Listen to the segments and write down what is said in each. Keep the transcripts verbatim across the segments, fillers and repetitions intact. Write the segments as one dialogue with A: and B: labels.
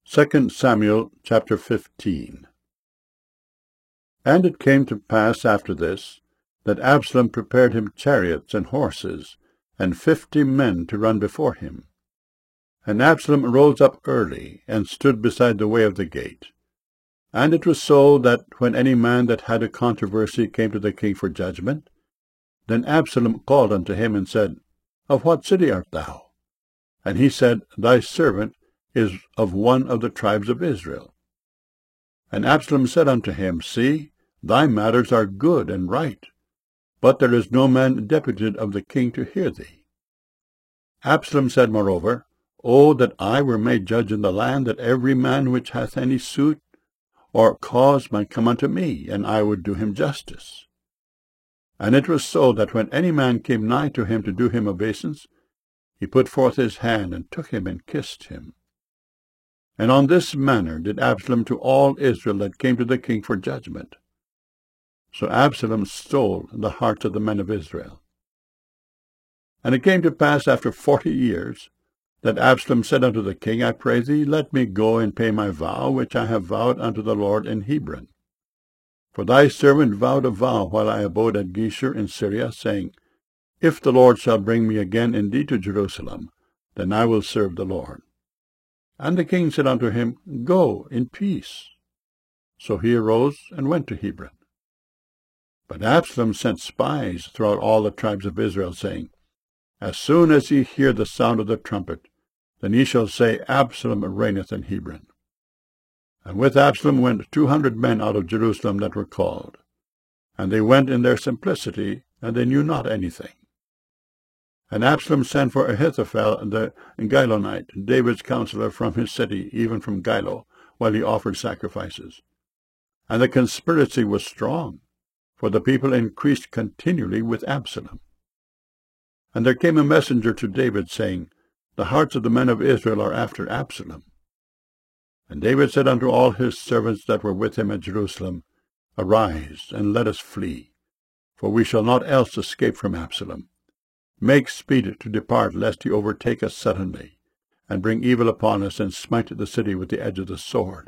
A: Second Samuel chapter fifteen. And it came to pass after this, that Absalom prepared him chariots and horses, and fifty men to run before him. And Absalom rose up early, and stood beside the way of the gate. And it was so, that when any man that had a controversy came to the king for judgment, then Absalom called unto him, and said, Of what city art thou? And he said, Thy servant is of one of the tribes of Israel. And Absalom said unto him, See, thy matters are good and right, but there is no man deputed of the king to hear thee. Absalom said moreover, O that I were made judge in the land, that every man which hath any suit or cause might come unto me, and I would do him justice. And it was so, that when any man came nigh to him to do him obeisance, he put forth his hand, and took him, and kissed him. And on this manner did Absalom to all Israel that came to the king for judgment. So Absalom stole the hearts of the men of Israel. And it came to pass after forty years, that Absalom said unto the king, I pray thee, let me go and pay my vow, which I have vowed unto the Lord in Hebron. For thy servant vowed a vow while I abode at Geshur in Syria, saying, If the Lord shall bring me again indeed to Jerusalem, then I will serve the Lord. And the king said unto him, Go in peace. So he arose and went to Hebron. But Absalom sent spies throughout all the tribes of Israel, saying, As soon as ye hear the sound of the trumpet, then ye shall say, Absalom reigneth in Hebron. And with Absalom went two hundred men out of Jerusalem that were called. And they went in their simplicity, and they knew not anything. And Absalom sent for Ahithophel the Gilonite, David's counselor, from his city, even from Gilo, while he offered sacrifices. And the conspiracy was strong, for the people increased continually with Absalom. And there came a messenger to David, saying, The hearts of the men of Israel are after Absalom. And David said unto all his servants that were with him at Jerusalem, Arise, and let us flee, for we shall not else escape from Absalom. Make speed to depart, lest he overtake us suddenly, and bring evil upon us, and smite the city with the edge of the sword.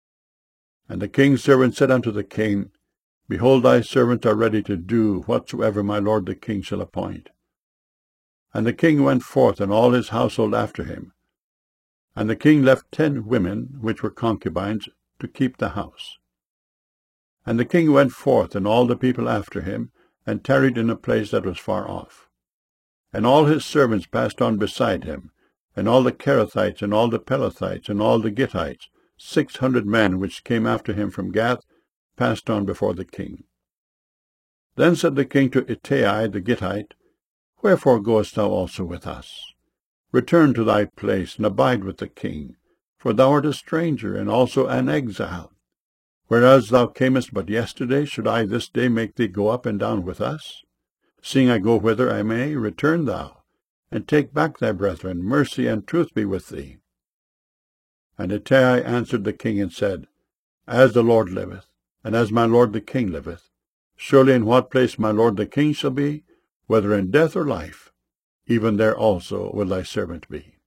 A: And the king's servant said unto the king, Behold, thy servants are ready to do whatsoever my lord the king shall appoint. And the king went forth, and all his household after him. And the king left ten women, which were concubines, to keep the house. And the king went forth, and all the people after him, and tarried in a place that was far off. And all his servants passed on beside him, and all the Kerethites, and all the Pelethites, and all the Gittites, six hundred men which came after him from Gath, passed on before the king. Then said the king to Ittai the Gittite, Wherefore goest thou also with us? Return to thy place, and abide with the king, for thou art a stranger, and also an exile. Whereas thou camest but yesterday, should I this day make thee go up and down with us? Seeing I go whither I may, return thou, and take back thy brethren. Mercy and truth be with thee. And Ittai answered the king, and said, As the Lord liveth, and as my lord the king liveth, surely in what place my lord the king shall be, whether in death or life, even there also will thy servant be.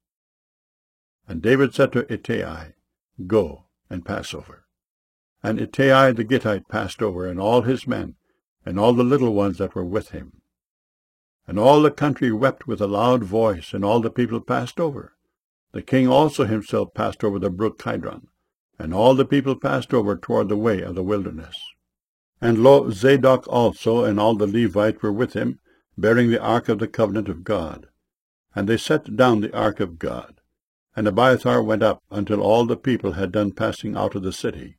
A: And David said to Ittai, Go and pass over. And Ittai the Gittite passed over, and all his men, and all the little ones that were with him. And all the country wept with a loud voice, and all the people passed over. The king also himself passed over the brook Kidron, and all the people passed over toward the way of the wilderness. And lo, Zadok also and all the Levites were with him, bearing the ark of the covenant of God. And they set down the ark of God. And Abiathar went up until all the people had done passing out of the city.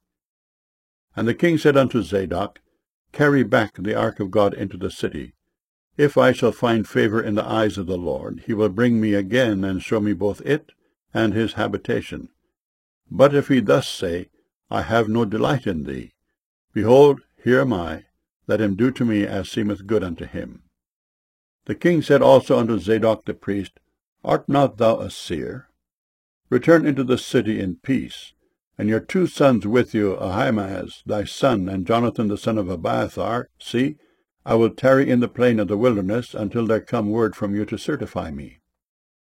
A: And the king said unto Zadok, Carry back the ark of God into the city. If I shall find favor in the eyes of the Lord, he will bring me again, and show me both it and his habitation. But if he thus say, I have no delight in thee, behold, here am I, let him do to me as seemeth good unto him. The king said also unto Zadok the priest, Art not thou a seer? Return into the city in peace, and your two sons with you, Ahimaaz thy son, and Jonathan the son of Abiathar. See, I will tarry in the plain of the wilderness until there come word from you to certify me.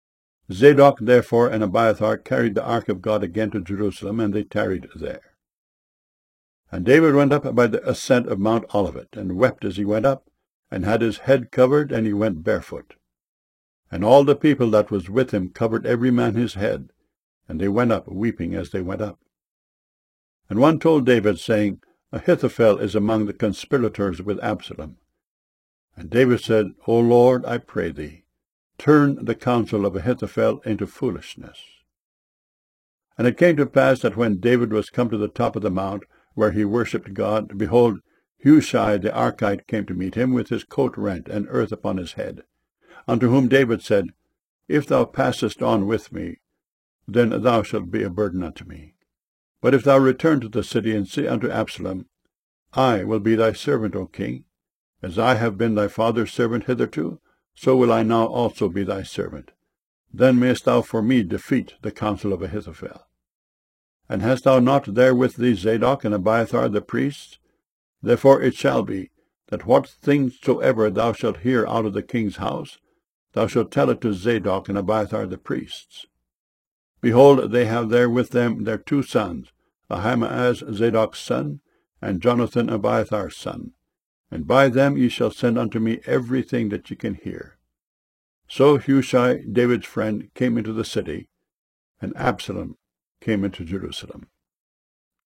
A: Zadok therefore and Abiathar carried the ark of God again to Jerusalem, and they tarried there. And David went up by the ascent of Mount Olivet, and wept as he went up, and had his head covered, and he went barefoot. And all the people that was with him covered every man his head, and they went up, weeping as they went up. And one told David, saying, Ahithophel is among the conspirators with Absalom. And David said, O Lord, I pray thee, turn the counsel of Ahithophel into foolishness. And it came to pass that when David was come to the top of the mount, where he worshipped God, behold, Hushai the Archite came to meet him, with his coat rent, and earth upon his head. Unto whom David said, If thou passest on with me, then thou shalt be a burden unto me. But if thou return to the city, and say unto Absalom, I will be thy servant, O king, as I have been thy father's servant hitherto, so will I now also be thy servant. Then mayest thou for me defeat the counsel of Ahithophel. And hast thou not there with thee Zadok and Abiathar the priests? Therefore it shall be, that what things soever thou shalt hear out of the king's house, thou shalt tell it to Zadok and Abiathar the priests. Behold, they have there with them their two sons, Ahimaaz Zadok's son, and Jonathan Abiathar's son. And by them ye shall send unto me everything that ye can hear. So Hushai, David's friend, came into the city, and Absalom came into Jerusalem.